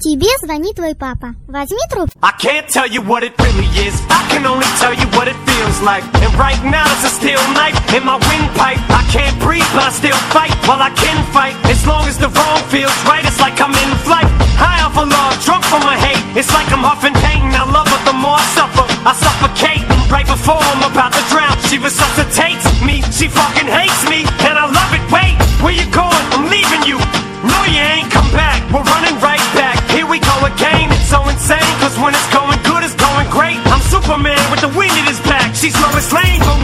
Тебе звонит твой папа. Возьми трубку. I can't tell you what it really is. I can only tell you what it feels like. And right now it's a steel knife in my windpipe. I can't breathe, but I still fight. While I can fight, as long as the wrong feels right, it's like I'm in flight. High off of love, drunk from my hate. It's like I'm huffing pain. I love her, the more I suffer, I suffocate. Right before I'm about to drown, she resuscitates me. She fucking hates me, and I love it. Wait, where you going? I'm leaving you. No, you ain't come back. We're running right back. Here we go again. It's so insane, cause when it's going good, it's going great. I'm Superman with the wind in his back. She's Lois Lane.